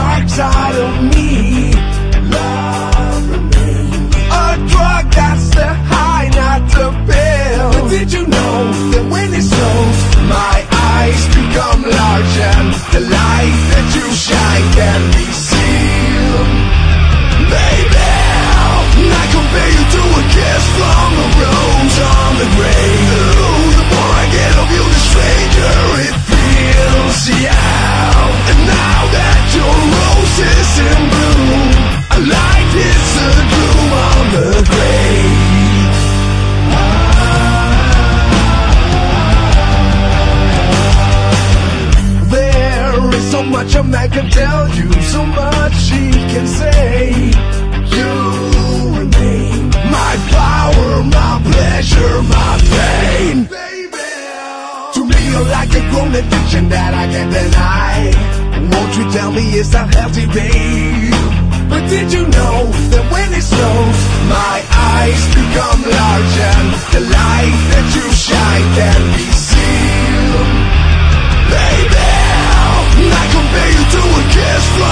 dark side of me. Love remains a drug that's the high, not the pill. But did you know that when it snows, my eyes become large and the light that you shine can be sealed? Baby, I compare you to a kiss from a rose on the grave. Ooh, the more I get of you, the stranger it feels, yeah. And now that your rose is in bloom, a light hits the gloom on the grave. There is so much a man can tell you, so much he can say. You remain my power, my pleasure, my pain. Baby, to me you're like a grown addiction that I can't deny. Won't you tell me it's not healthy, babe? But did you know that when it snows, my eyes become large and the light that you shine can be sealed? Baby, I compare you to a kiss from